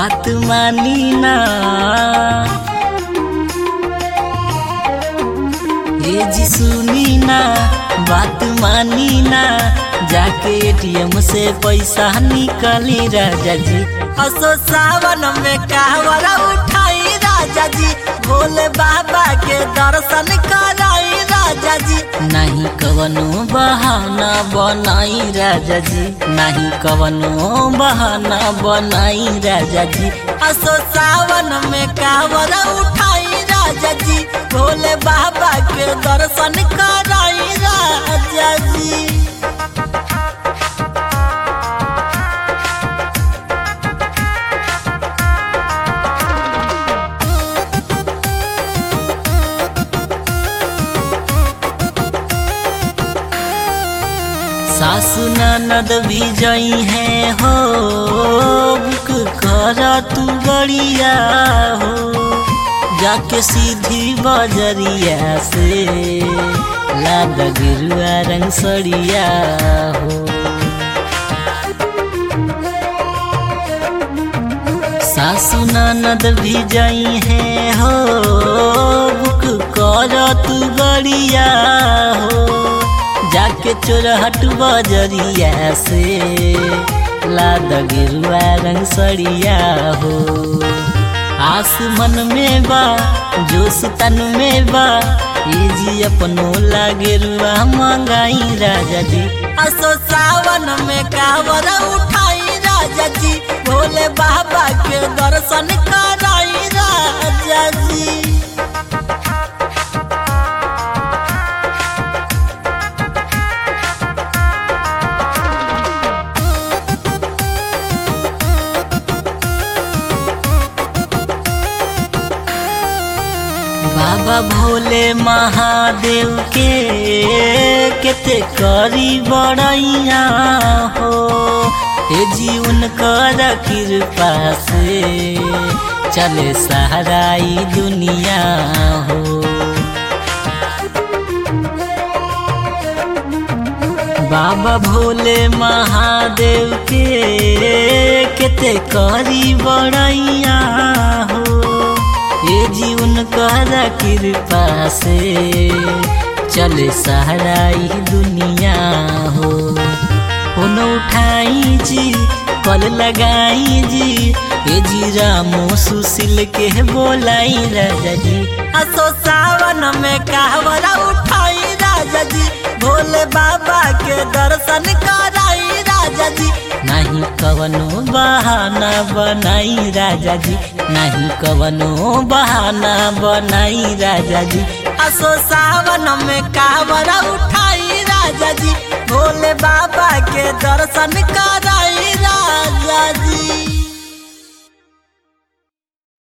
बात मानी ना, ये जी सुनी ना, बात मानी ना, जाके एटीएम से पैसा निकाली राजा जी। असो सावन में कांवरा उठाई राजा जी, भोले बाबा के दर्शन कराई राजा जी। नहीं कवनो बहाना बनाई राजा जी, नहीं कवनो बहाना बनाई राजा जी। असो सावन में कांवरा उठाई राजा जी, भोले बाबा के दर्शन कराई राजा जी। सासु ननद भी जई है हो, बुक करा तू बढ़िया हो, जाके सीधी बजरिया से लाद गिरुआ रंग सड़िया हो। सासु ननद भी जई है हो, बुक करा तू बढ़िया हो, जाके चोरहट बजरिया से लाद गिरुआ रंग सड़िया हो। आस मन में बा, जोश तन में बा, ये जी अपनो लागे रुआ मंगाई राजा जी। असो सावन में कांवरा उठाई राजा जी, भोले बाबा के दर्शन कराई राजा जी। बाबा भोले महादेव के केते करी बड़ैया हो, हे जीवन कर कृपा से चले सहाराई दुनिया हो। बाबा भोले महादेव के केते करी बड़ैया हो, ये जीवन कर कृपा से चले सहाराई दुनिया हो। फोन उठाई जी, कल लगाई जी, ये जी रामो सुशील के बोलाई राजा जी। असो सावन में कांवरा उठाई राजा जी, भोले बाबा के दर्शन कराई राजा जी। नहीं कवनो बहाना बनाई राजा जी, नहीं कवनो बहाना बनाई राजा जी। असो सावन में कांवरा उठाई राजा जी, भोले बाबा के दर्शन कराई राजा जी।